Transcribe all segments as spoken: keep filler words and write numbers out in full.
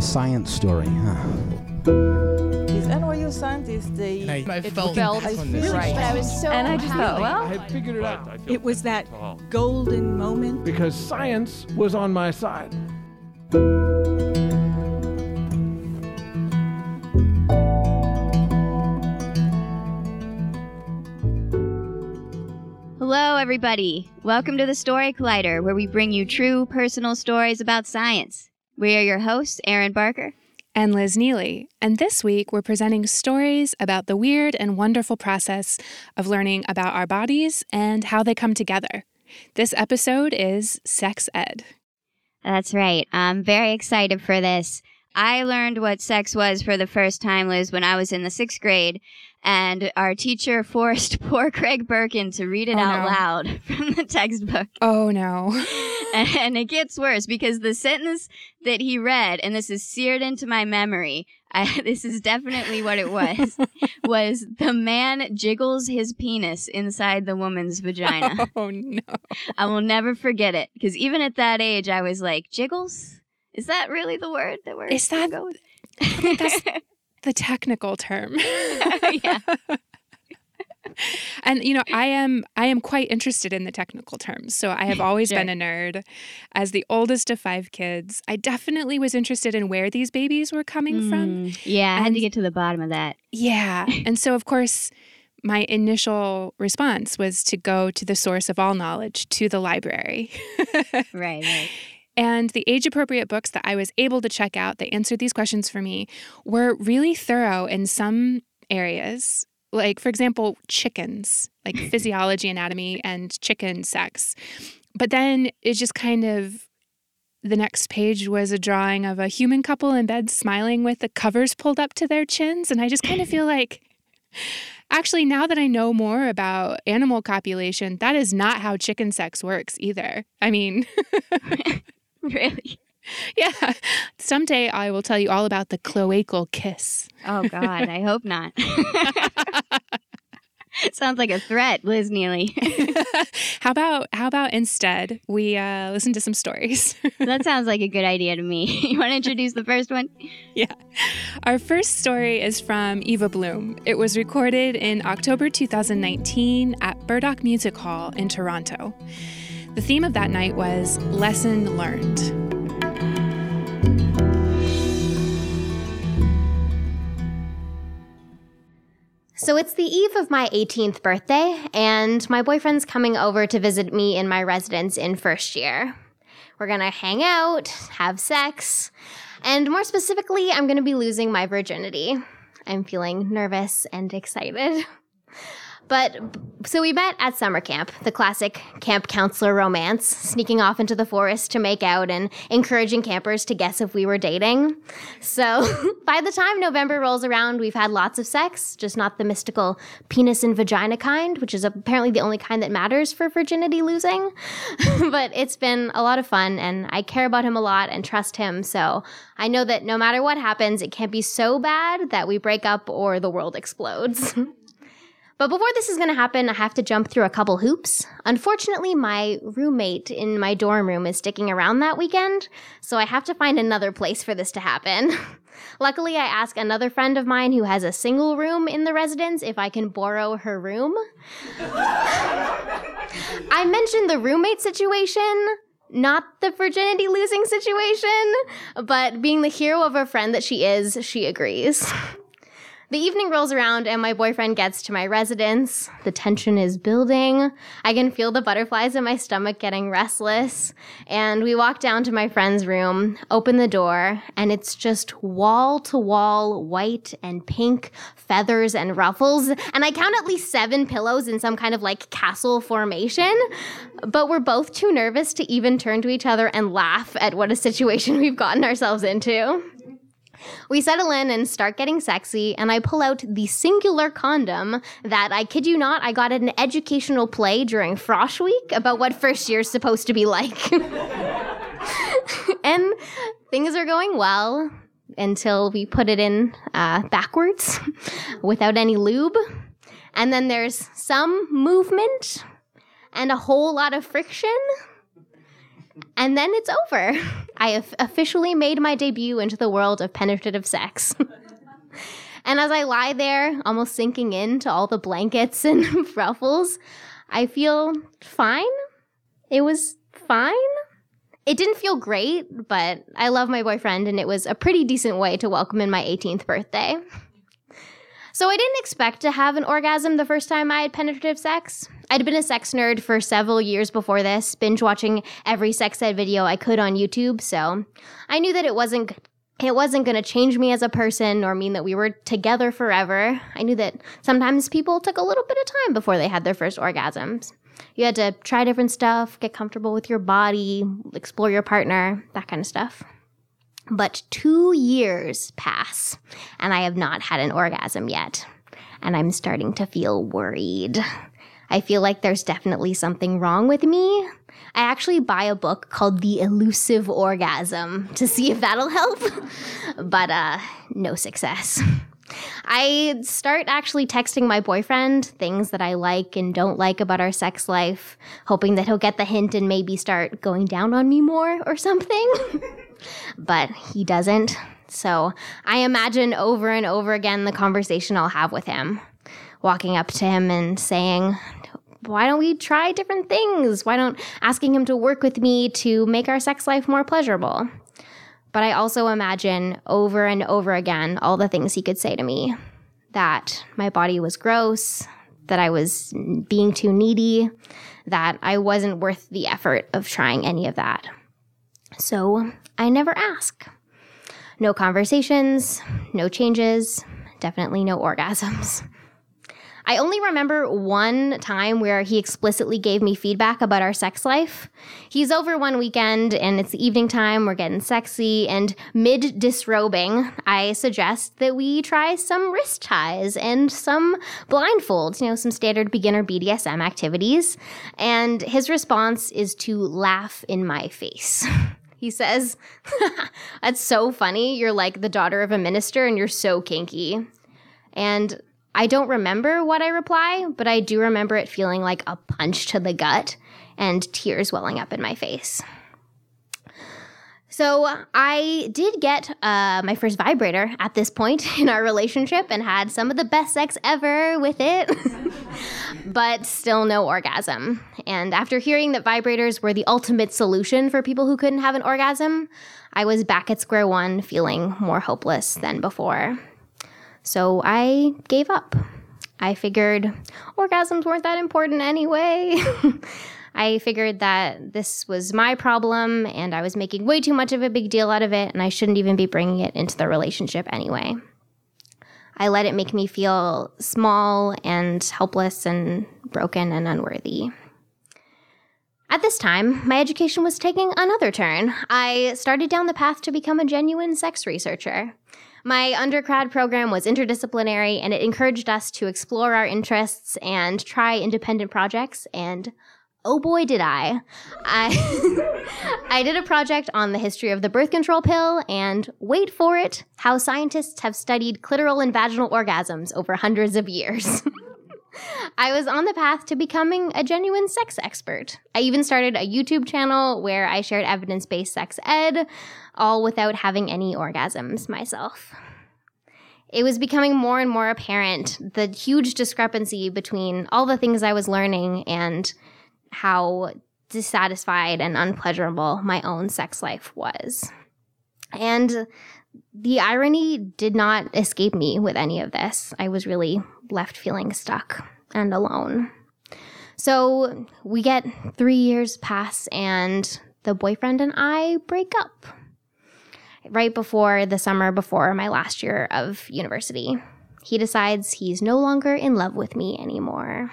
science story, huh? These N Y U scientists, they I, I it felt, felt I really right. But I was so and I just thought, well, I had figured it out. it was that golden moment. Because science was on my side. Hello, everybody. Welcome to the Story Collider, where we bring you true personal stories about science. We are your hosts, Erin Barker and Liz Neely. And this week, we're presenting stories about the weird and wonderful process of learning about our bodies and how they come together. This episode is Sex Ed. That's right. I'm very excited for this. I learned what sex was for the first time, Liz, when I was in the sixth grade, and our teacher forced poor Craig Birkin to read it oh, out no. loud from the textbook. Oh, no. And it gets worse because the sentence that he read, and this is seared into my memory, I, this is definitely what it was, was the man jiggles his penis inside the woman's vagina. Oh, no. I will never forget it, because even at that age, I was like, jiggles? Is that really the word that we're Is that go with? I that's the technical term? Yeah. And you know, I am I am quite interested in the technical terms. So I have always Sure. been a nerd. As the oldest of five kids, I definitely was interested in where these babies were coming from. Mm, yeah, I had And- to get to the bottom of that. Yeah. And so of course, my initial response was to go to the source of all knowledge, to the library. Right, right. And the age-appropriate books that I was able to check out that answered these questions for me were really thorough in some areas. Like, for example, chickens, like physiology, anatomy, and chicken sex. But then it just kind of, the next page was a drawing of a human couple in bed smiling with the covers pulled up to their chins. And I just kind of feel like, actually, now that I know more about animal copulation, that is not how chicken sex works either. I mean... Really? Yeah. Someday I will tell you all about the cloacal kiss. Oh, God, I hope not. Sounds like a threat, Liz Neely. How about how about instead we uh, listen to some stories? That sounds like a good idea to me. You want to introduce the first one? Yeah. Our first story is from Eva Bloom. It was recorded in October two thousand nineteen at Burdock Music Hall in Toronto. The theme of that night was Lesson Learned. So it's the eve of my eighteenth birthday, and my boyfriend's coming over to visit me in my residence in first year. We're gonna hang out, have sex, and more specifically, I'm gonna be losing my virginity. I'm feeling nervous and excited. But, so we met at summer camp, the classic camp counselor romance, sneaking off into the forest to make out and encouraging campers to guess if we were dating. So, by the time November rolls around, we've had lots of sex, just not the mystical penis and vagina kind, which is apparently the only kind that matters for virginity losing. But it's been a lot of fun, and I care about him a lot and trust him, so I know that no matter what happens, it can't be so bad that we break up or the world explodes. But before this is going to happen, I have to jump through a couple hoops. Unfortunately, my roommate in my dorm room is sticking around that weekend, so I have to find another place for this to happen. Luckily, I asked another friend of mine who has a single room in the residence if I can borrow her room. I mentioned the roommate situation, not the virginity losing situation, but being the hero of a friend that she is, she agrees. The evening rolls around and my boyfriend gets to my residence. The tension is building. I can feel the butterflies in my stomach getting restless. And we walk down to my friend's room, open the door, and it's just wall to wall white and pink feathers and ruffles. And I count at least seven pillows in some kind of like castle formation. But we're both too nervous to even turn to each other and laugh at what a situation we've gotten ourselves into. We settle in and start getting sexy, and I pull out the singular condom that, I kid you not, I got at an educational play during Frosh Week about what first year's supposed to be like. And things are going well until we put it in uh, backwards without any lube. And then there's some movement and a whole lot of friction. And then it's over. I have officially made my debut into the world of penetrative sex. And as I lie there, almost sinking into all the blankets and ruffles, I feel fine. It was fine. It didn't feel great, but I love my boyfriend, and it was a pretty decent way to welcome in my eighteenth birthday. So I didn't expect to have an orgasm the first time I had penetrative sex. I'd been a sex nerd for several years before this, binge watching every sex ed video I could on YouTube, so I knew that it wasn't it wasn't going to change me as a person or mean that we were together forever. I knew that sometimes people took a little bit of time before they had their first orgasms. You had to try different stuff, get comfortable with your body, explore your partner, that kind of stuff. But two years pass, and I have not had an orgasm yet. And I'm starting to feel worried. I feel like there's definitely something wrong with me. I actually buy a book called The Elusive Orgasm to see if that'll help. But uh, no success. I start actually texting my boyfriend things that I like and don't like about our sex life, hoping that he'll get the hint and maybe start going down on me more or something. But he doesn't. So I imagine over and over again the conversation I'll have with him, walking up to him and saying, why don't we try different things? Why don't asking him to work with me to make our sex life more pleasurable? But I also imagine over and over again all the things he could say to me, that my body was gross, that I was being too needy, that I wasn't worth the effort of trying any of that. So I never ask. No conversations, no changes, definitely no orgasms. I only remember one time where he explicitly gave me feedback about our sex life. He's over one weekend and it's the evening time, we're getting sexy, and mid-disrobing, I suggest that we try some wrist ties and some blindfolds, you know, some standard beginner B D S M activities. And his response is to laugh in my face. He says, that's so funny. You're like the daughter of a minister and you're so kinky. And I don't remember what I reply, but I do remember it feeling like a punch to the gut and tears welling up in my face. So I did get uh, my first vibrator at this point in our relationship and had some of the best sex ever with it, but still no orgasm. And after hearing that vibrators were the ultimate solution for people who couldn't have an orgasm, I was back at square one, feeling more hopeless than before. So I gave up. I figured orgasms weren't that important anyway. I figured that this was my problem and I was making way too much of a big deal out of it and I shouldn't even be bringing it into the relationship anyway. I let it make me feel small and helpless and broken and unworthy. At this time, my education was taking another turn. I started down the path to become a genuine sex researcher. My undergrad program was interdisciplinary, and it encouraged us to explore our interests and try independent projects, and oh boy did I. I, I did a project on the history of the birth control pill, and wait for it, how scientists have studied clitoral and vaginal orgasms over hundreds of years. I was on the path to becoming a genuine sex expert. I even started a YouTube channel where I shared evidence-based sex ed, all without having any orgasms myself. It was becoming more and more apparent, the huge discrepancy between all the things I was learning and how dissatisfied and unpleasurable my own sex life was. And the irony did not escape me with any of this. I was really left feeling stuck and alone. So we get three years pass and the boyfriend and I break up right before the summer before my last year of university. He decides he's no longer in love with me anymore.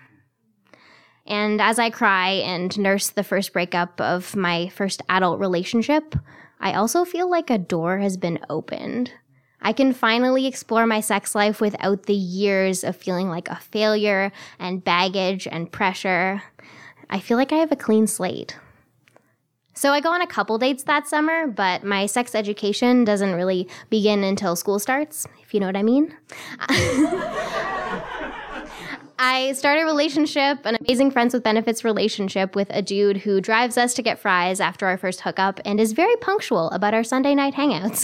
And as I cry and nurse the first breakup of my first adult relationship, I also feel like a door has been opened. I can finally explore my sex life without the years of feeling like a failure and baggage and pressure. I feel like I have a clean slate. So I go on a couple dates that summer, but my sex education doesn't really begin until school starts, if you know what I mean. I started a relationship, an amazing friends with benefits relationship with a dude who drives us to get fries after our first hookup and is very punctual about our Sunday night hangouts.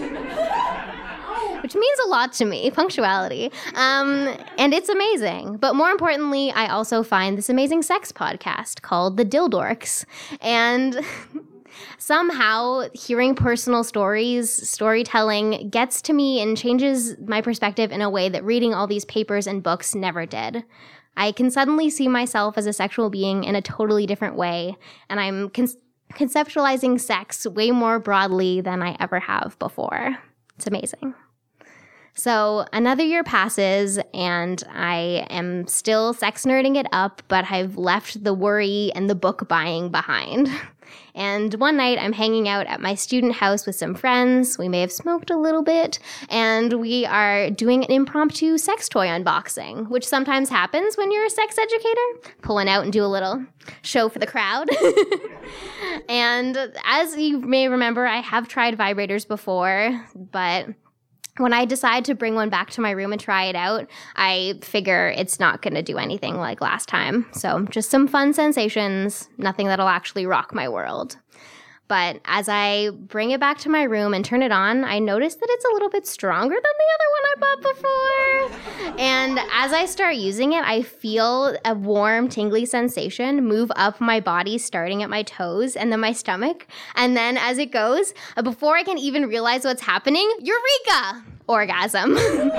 Which means a lot to me, punctuality. Um, and it's amazing. But more importantly, I also find this amazing sex podcast called The Dildorks. And somehow hearing personal stories, storytelling gets to me and changes my perspective in a way that reading all these papers and books never did. I can suddenly see myself as a sexual being in a totally different way, and I'm con- conceptualizing sex way more broadly than I ever have before. It's amazing. So another year passes, and I am still sex nerding it up, but I've left the worry and the book buying behind. And one night I'm hanging out at my student house with some friends. We may have smoked a little bit, and we are doing an impromptu sex toy unboxing, which sometimes happens when you're a sex educator, pulling out and do a little show for the crowd. And as you may remember, I have tried vibrators before, but when I decide to bring one back to my room and try it out, I figure it's not going to do anything like last time. So just some fun sensations, nothing that'll actually rock my world. But as I bring it back to my room and turn it on, I notice that it's a little bit stronger than the other one I bought before. And as I start using it, I feel a warm, tingly sensation move up my body, starting at my toes and then my stomach. And then as it goes, before I can even realize what's happening, eureka! Orgasm.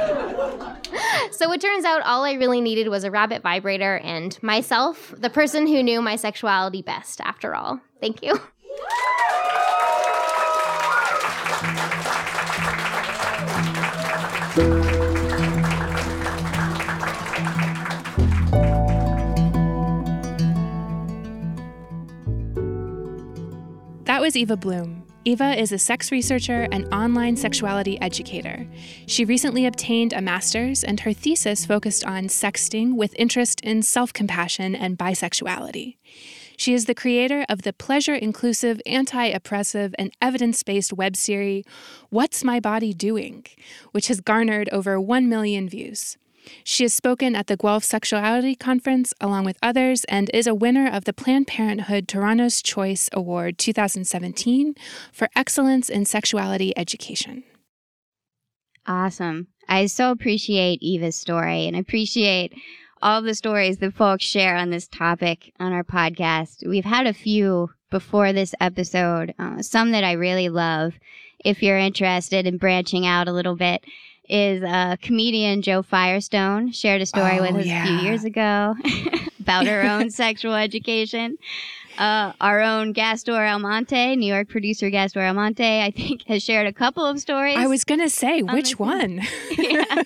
So it turns out all I really needed was a rabbit vibrator and myself, the person who knew my sexuality best, after all. Thank you. That was Eva Bloom. Eva is a sex researcher and online sexuality educator. She recently obtained a master's, and her thesis focused on sexting with interest in self-compassion and bisexuality. She is the creator of the pleasure-inclusive, anti-oppressive, and evidence-based web series, What's My Body Doing?, which has garnered over one million views. She has spoken at the Guelph Sexuality Conference along with others and is a winner of the Planned Parenthood Toronto's Choice Award twenty seventeen for excellence in sexuality education. Awesome. I so appreciate Eva's story and appreciate all the stories that folks share on this topic on our podcast. We've had a few before this episode, uh, some that I really love. If you're interested in branching out a little bit, is uh, comedian Jo Firestone shared a story oh, with us yeah. a few years ago about her own sexual education. Uh, our own Gastor Almonte, New York producer Gastor Almonte, I think, has shared a couple of stories. I was going to say, which one? Yeah.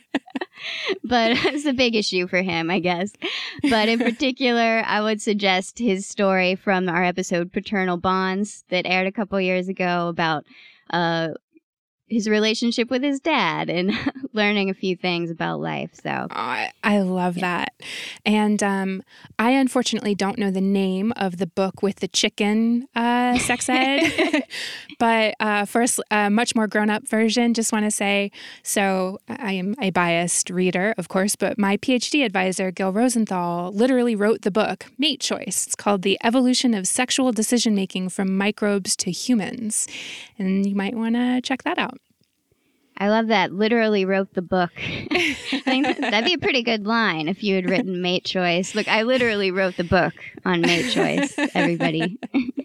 But it's a big issue for him, I guess. But in particular, I would suggest his story from our episode Paternal Bonds that aired a couple years ago about uh, his relationship with his dad and learning a few things about life. So oh, I, I love yeah. that. And um, I unfortunately don't know the name of the book with the chicken uh, sex ed, but uh, for a much more grown-up version, just want to say, so I am a biased reader, of course, but my PhD advisor, Gil Rosenthal, literally wrote the book, Mate Choice. It's called The Evolution of Sexual Decision-Making from Microbes to Humans. And you might want to check that out. I love that. Literally wrote the book. I think that, that'd be a pretty good line if you had written Mate Choice. Look, I literally wrote the book on Mate Choice, everybody.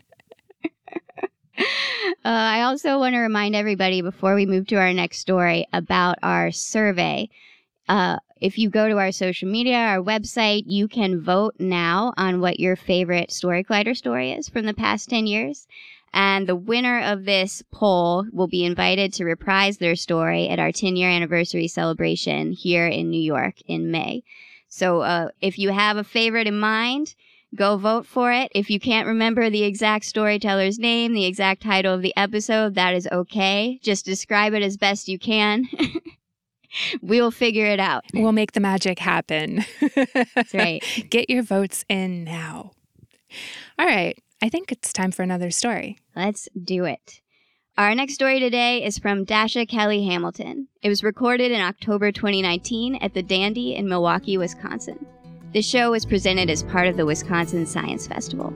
uh, I also want to remind everybody before we move to our next story about our survey. Uh, if you go to our social media, our website, you can vote now on what your favorite Story Collider story is from the past ten years. And the winner of this poll will be invited to reprise their story at our ten-year anniversary celebration here in New York in May. So uh, if you have a favorite in mind, go vote for it. If you can't remember the exact storyteller's name, the exact title of the episode, that is okay. Just describe it as best you can. We'll figure it out. We'll make the magic happen. That's right. Get your votes in now. All right. I think it's time for another story. Let's do it. Our next story today is from Dasha Kelly Hamilton. It was recorded in October twenty nineteen at the Dandy in Milwaukee, Wisconsin. The show was presented as part of the Wisconsin Science Festival.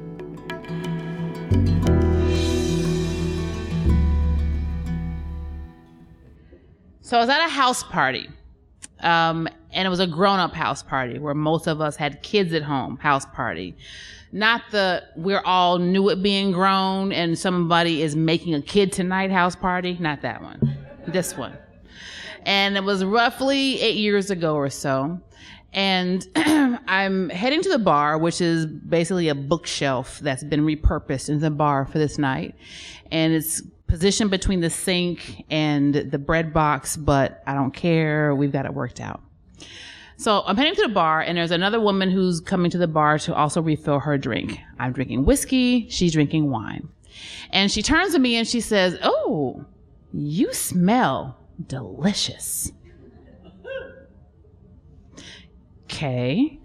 So I was at a house party, um, and it was a grown-up house party where most of us had kids at home house party. Not the we're all new at being grown and somebody is making a kid tonight house party. Not that one. This one. And it was roughly eight years ago or so. And I'm heading to the bar, which is basically a bookshelf that's been repurposed into the bar for this night. And it's positioned between the sink and the bread box, but I don't care. We've got it worked out. So I'm heading to the bar, and there's another woman who's coming to the bar to also refill her drink. I'm drinking whiskey. She's drinking wine. And she turns to me and she says, "Oh, you smell delicious." Okay.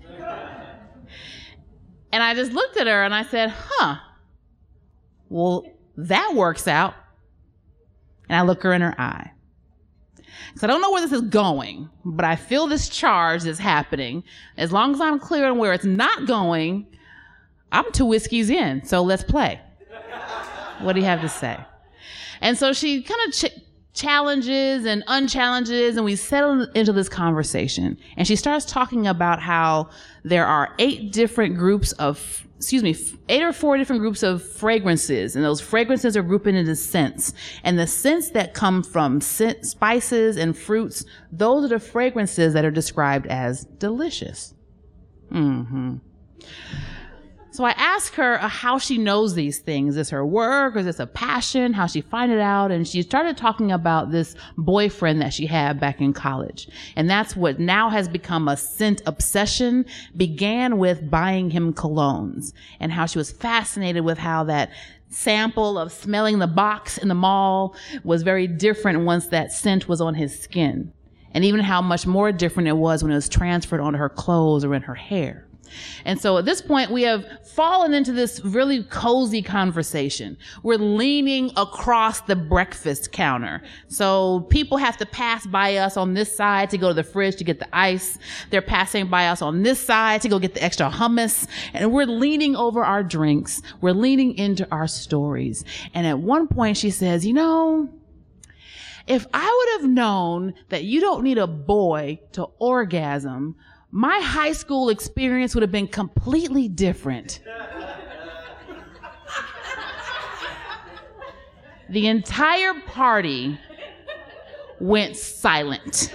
And I just looked at her and I said, huh, well, that works out. And I look her in her eye. So I don't know where this is going, but I feel this charge that's happening. As long as I'm clear on where it's not going, I'm two whiskeys in, so let's play. What do you have to say? And so she kind of ch- challenges and unchallenges, and we settle into this conversation. And she starts talking about how there are eight different groups of excuse me, eight or four different groups of fragrances, and those fragrances are grouped into scents. And the scents that come from scent, spices and fruits, those are the fragrances that are described as delicious. Mm-hmm. So I asked her uh, how she knows these things. Is this her work, or is this a passion? How she find it out? And she started talking about this boyfriend that she had back in college. And that's what now has become a scent obsession. Began with buying him colognes, and how she was fascinated with how that sample of smelling the box in the mall was very different once that scent was on his skin. And even how much more different it was when it was transferred onto her clothes or in her hair. And so at this point, we have fallen into this really cozy conversation. We're leaning across the breakfast counter. So people have to pass by us on this side to go to the fridge to get the ice. They're passing by us on this side to go get the extra hummus. And we're leaning over our drinks. We're leaning into our stories. And at one point she says, you know, if I would have known that you don't need a boy to orgasm, my high school experience would have been completely different. The entire party went silent.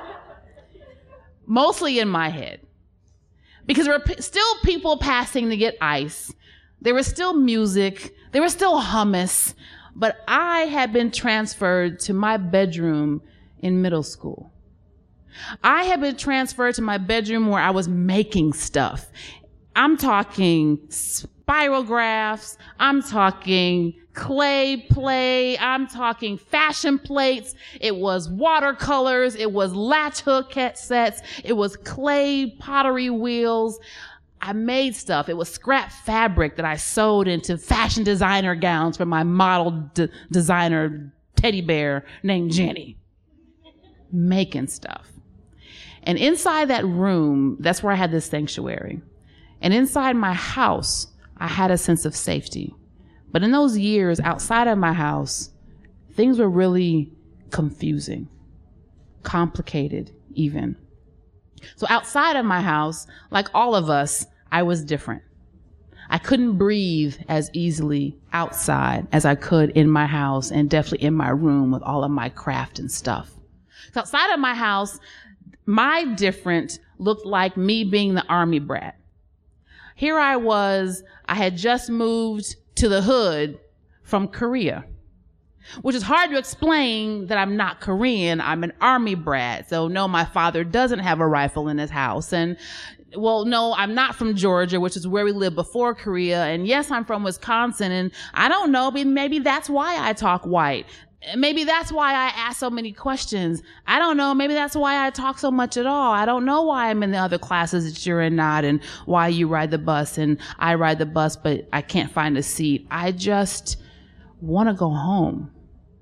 Mostly in my head. Because there were p- still people passing to get ice. There was still music. There was still hummus. But I had been transferred to my bedroom in middle school. I had been transferred to my bedroom where I was making stuff. I'm talking spirographs. I'm talking clay play. I'm talking fashion plates. It was watercolors. It was latch hook sets. It was clay pottery wheels. I made stuff. It was scrap fabric that I sewed into fashion designer gowns for my model d- designer teddy bear named Jenny. Making stuff. And inside that room, that's where I had this sanctuary. And inside my house, I had a sense of safety. But in those years outside of my house, things were really confusing, complicated even. So outside of my house, like all of us, I was different. I couldn't breathe as easily outside as I could in my house, and definitely in my room with all of my craft and stuff. So outside of my house, my different looked like me being the army brat. Here I was, I had just moved to the hood from Korea, which is hard to explain that I'm not Korean. I'm an army brat. So no, my father doesn't have a rifle in his house. And well, no, I'm not from Georgia, which is where we lived before Korea. And yes, I'm from Wisconsin. And I don't know, maybe that's why I talk white. Maybe that's why I ask so many questions. I don't know. Maybe that's why I talk so much at all. I don't know why I'm in the other classes that you're in not, and why you ride the bus and I ride the bus, but I can't find a seat. I just want to go home.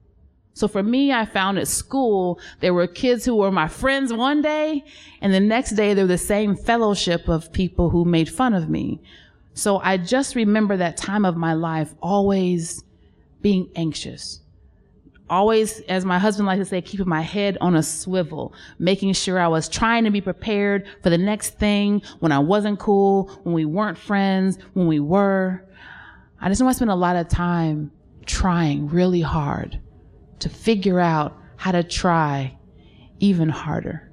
So for me, I found at school, there were kids who were my friends one day, and the next day they were the same fellowship of people who made fun of me. So I just remember that time of my life always being anxious. Always, as my husband likes to say, keeping my head on a swivel, making sure I was trying to be prepared for the next thing when I wasn't cool, when we weren't friends, when we were. I just know I spent a lot of time trying really hard to figure out how to try even harder.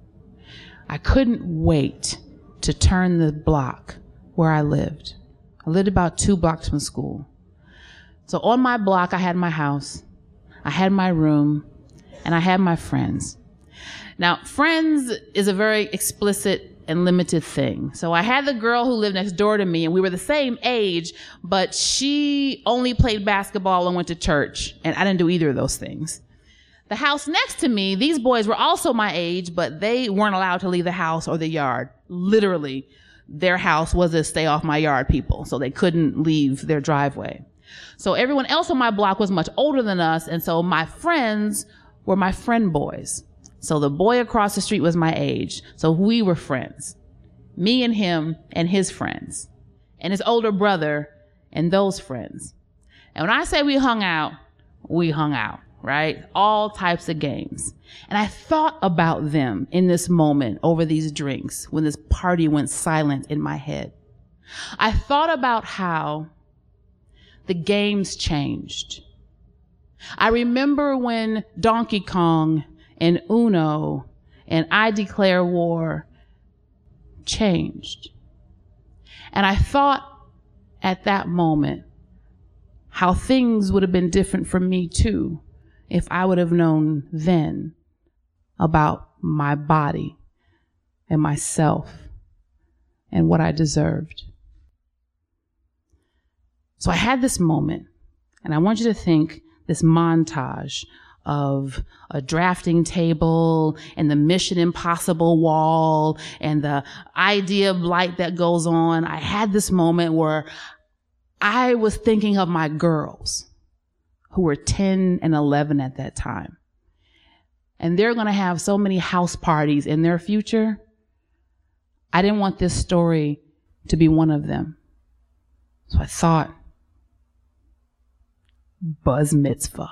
I couldn't wait to turn the block where I lived. I lived about two blocks from school. So on my block, I had my house, I had my room, and I had my friends. Now, friends is a very explicit and limited thing. So I had the girl who lived next door to me, and we were the same age, but she only played basketball and went to church, and I didn't do either of those things. The house next to me, these boys were also my age, but they weren't allowed to leave the house or the yard. Literally, their house was a stay off my yard people, so they couldn't leave their driveway. So everyone else on my block was much older than us, and so my friends were my friend boys. So the boy across the street was my age. So we were friends. Me and him and his friends. And his older brother and those friends. And when I say we hung out, we hung out, right? All types of games. And I thought about them in this moment over these drinks when this party went silent in my head. I thought about how the games changed. I remember when Donkey Kong and Uno and I Declare War changed. And I thought at that moment how things would have been different for me too if I would have known then about my body and myself and what I deserved. So I had this moment, and I want you to think this montage of a drafting table and the Mission Impossible wall and the idea of light that goes on. I had this moment where I was thinking of my girls who were ten and eleven at that time. And they're going to have so many house parties in their future. I didn't want this story to be one of them. So I thought, Buzz Mitzvah.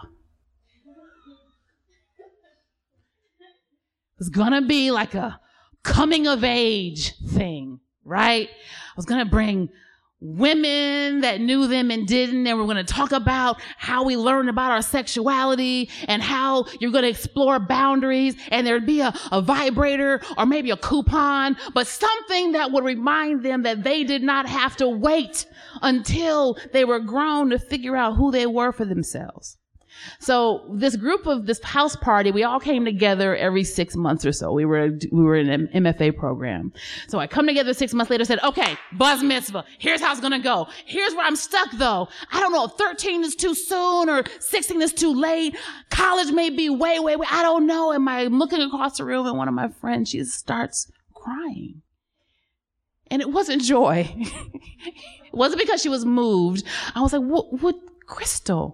It was gonna be like a coming of age thing, right? I was gonna bring women that knew them and didn't, and we're gonna talk about how we learned about our sexuality and how you're gonna explore boundaries, and there'd be a, a vibrator or maybe a coupon, but something that would remind them that they did not have to wait until they were grown to figure out who they were for themselves. So this group of this house party, we all came together every six months or so. We were we were in an M F A program. So I come together six months later, said, okay, Buzz Mitzvah, here's how it's going to go. Here's where I'm stuck though. I don't know if thirteen is too soon or sixteen is too late. College may be way, way, way. I don't know. And I'm looking across the room and one of my friends, she starts crying. And it wasn't joy. It wasn't because she was moved. I was like, what, what, Crystal?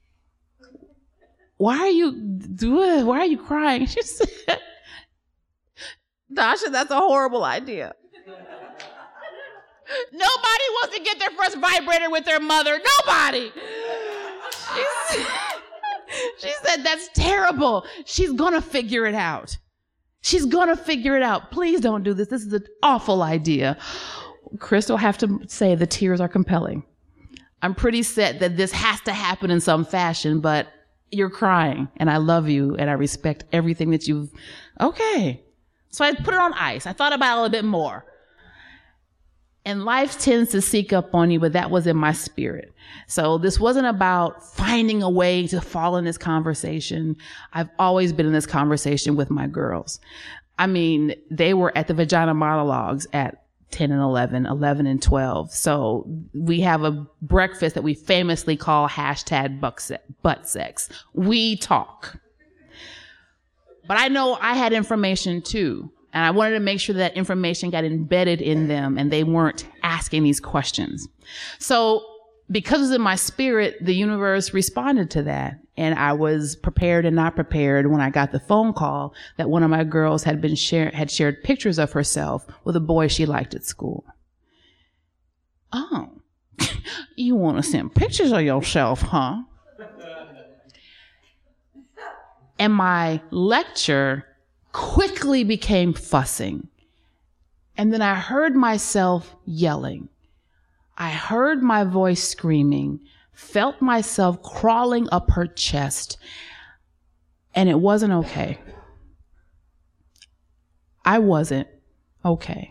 Why are you doing, why are you crying? She said, Dasha, that's a horrible idea. Nobody wants to get their first vibrator with their mother. Nobody. She said, she said, that's terrible. She's gonna figure it out. She's gonna figure it out. Please don't do this. This is an awful idea. Crystal, I have to say the tears are compelling. I'm pretty set that this has to happen in some fashion, but you're crying, and I love you, and I respect everything that you've... Okay. So I put it on ice. I thought about it a little bit more. And life tends to sneak up on you, but that was in my spirit. So this wasn't about finding a way to fall in this conversation. I've always been in this conversation with my girls. I mean, they were at the Vagina Monologues at ten and eleven, eleven and twelve. So we have a breakfast that we famously call hashtag butt sex. We talk. But I know I had information too. And I wanted to make sure that information got embedded in them and they weren't asking these questions. So because it was in my spirit, the universe responded to that. And I was prepared and not prepared when I got the phone call that one of my girls had been share, had shared pictures of herself with a boy she liked at school. Oh, you want to send pictures of yourself, huh? And my lecture quickly became fussing. And then I heard myself yelling. I heard my voice screaming, felt myself crawling up her chest, and it wasn't okay. I wasn't okay.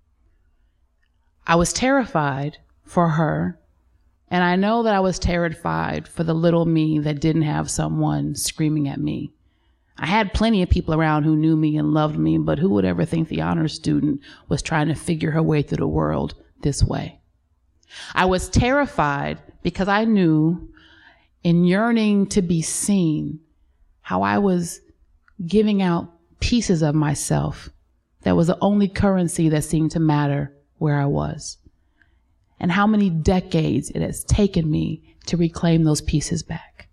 I was terrified for her, and I know that I was terrified for the little me that didn't have someone screaming at me. I had plenty of people around who knew me and loved me, but who would ever think the honor student was trying to figure her way through the world this way? I was terrified because I knew, in yearning to be seen, how I was giving out pieces of myself that was the only currency that seemed to matter where I was, and how many decades it has taken me to reclaim those pieces back.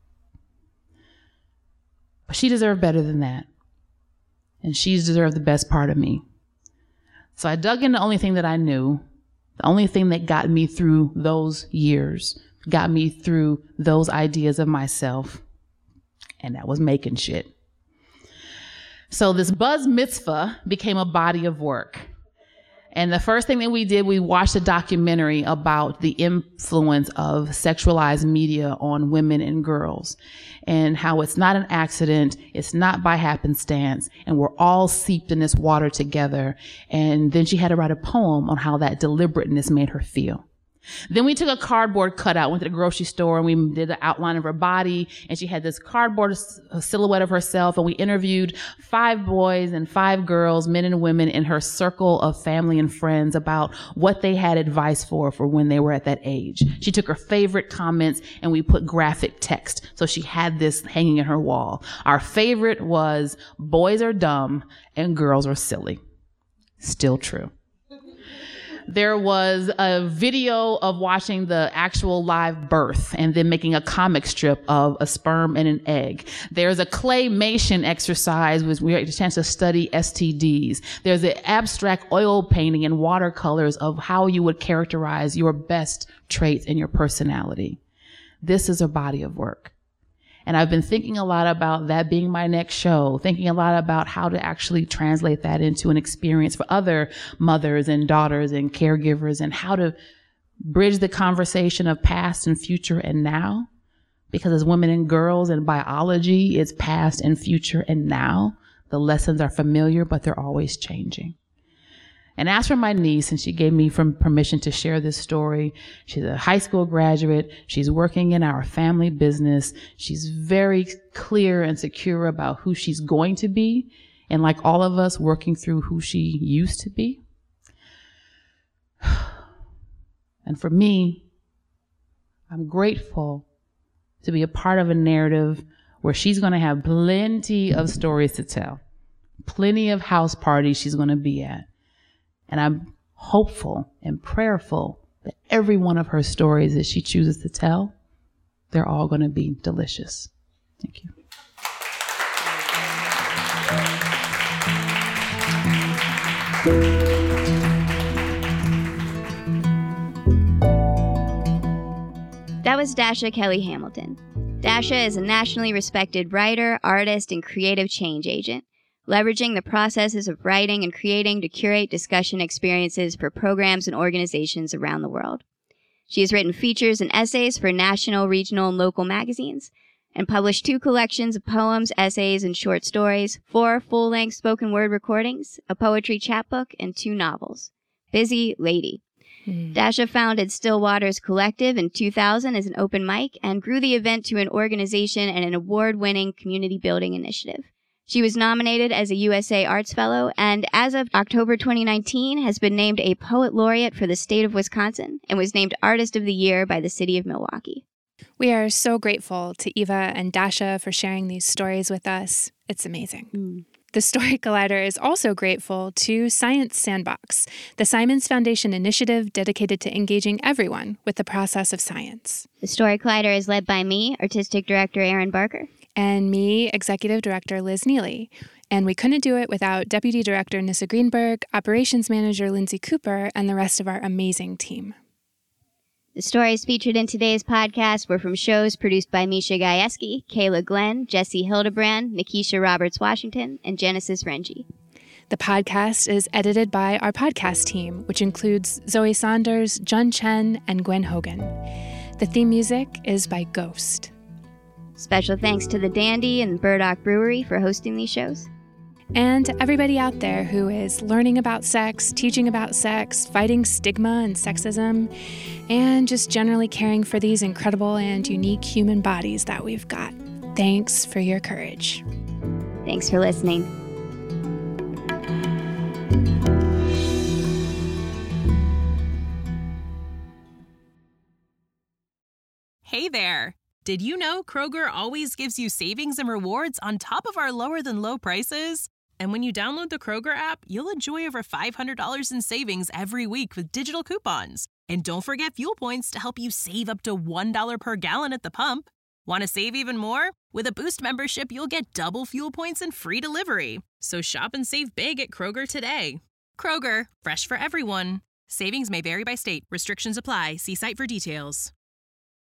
But she deserved better than that, and she's deserved the best part of me. So I dug in the only thing that I knew, the only thing that got me through those years, got me through those ideas of myself, and that was making shit. So this Buzz Mitzvah became a body of work. And the first thing that we did, we watched a documentary about the influence of sexualized media on women and girls, and how it's not an accident, it's not by happenstance, and we're all seeped in this water together. And then she had to write a poem on how that deliberateness made her feel. Then we took a cardboard cutout, went to the grocery store, and we did an outline of her body, and she had this cardboard silhouette of herself, and we interviewed five boys and five girls, men and women in her circle of family and friends about what they had advice for for when they were at that age. She took her favorite comments, and we put graphic text, so she had this hanging in her wall. Our favorite was, boys are dumb and girls are silly. Still true. There was a video of watching the actual live birth and then making a comic strip of a sperm and an egg. There's a claymation exercise which we had a chance to study S T Ds. There's an abstract oil painting and watercolors of how you would characterize your best traits in your personality. This is a body of work. And I've been thinking a lot about that being my next show, thinking a lot about how to actually translate that into an experience for other mothers and daughters and caregivers, and how to bridge the conversation of past and future and now. Because as women and girls in biology, it's past and future and now. The lessons are familiar, but they're always changing. And as for my niece, and she gave me from permission to share this story, she's a high school graduate. She's working in our family business. She's very clear and secure about who she's going to be. And like all of us, working through who she used to be. And for me, I'm grateful to be a part of a narrative where she's going to have plenty of stories to tell, plenty of house parties she's going to be at. And I'm hopeful and prayerful that every one of her stories that she chooses to tell, they're all going to be delicious. Thank you. That was Dasha Kelly Hamilton. Dasha is a nationally respected writer, artist, and creative change agent, leveraging the processes of writing and creating to curate discussion experiences for programs and organizations around the world. She has written features and essays for national, regional, and local magazines, and published two collections of poems, essays, and short stories, four full-length spoken word recordings, a poetry chapbook, and two novels. Busy lady. Mm. Dasha founded Still Waters Collective in two thousand as an open mic and grew the event to an organization and an award-winning community building initiative. She was nominated as a U S A Arts Fellow, and as of October twenty nineteen, has been named a Poet Laureate for the state of Wisconsin and was named Artist of the Year by the city of Milwaukee. We are so grateful to Eva and Dasha for sharing these stories with us. It's amazing. Mm. The Story Collider is also grateful to Science Sandbox, the Simons Foundation initiative dedicated to engaging everyone with the process of science. The Story Collider is led by me, Artistic Director Erin Barker. And me, Executive Director Liz Neely. And we couldn't do it without Deputy Director Nissa Greenberg, Operations Manager Lindsay Cooper, and the rest of our amazing team. The stories featured in today's podcast were from shows produced by Misha Gajewski, Kayla Glenn, Jesse Hildebrand, Nikisha Roberts-Washington, and Genesis Renji. The podcast is edited by our podcast team, which includes Zoe Saunders, Jun Chen, and Gwen Hogan. The theme music is by Ghost. Special thanks to the Dandy and Burdock Brewery for hosting these shows. And to everybody out there who is learning about sex, teaching about sex, fighting stigma and sexism, and just generally caring for these incredible and unique human bodies that we've got. Thanks for your courage. Thanks for listening. Hey there! Did you know Kroger always gives you savings and rewards on top of our lower-than-low prices? And when you download the Kroger app, you'll enjoy over five hundred dollars in savings every week with digital coupons. And don't forget fuel points to help you save up to one dollar per gallon at the pump. Want to save even more? With a Boost membership, you'll get double fuel points and free delivery. So shop and save big at Kroger today. Kroger, fresh for everyone. Savings may vary by state. Restrictions apply. See site for details.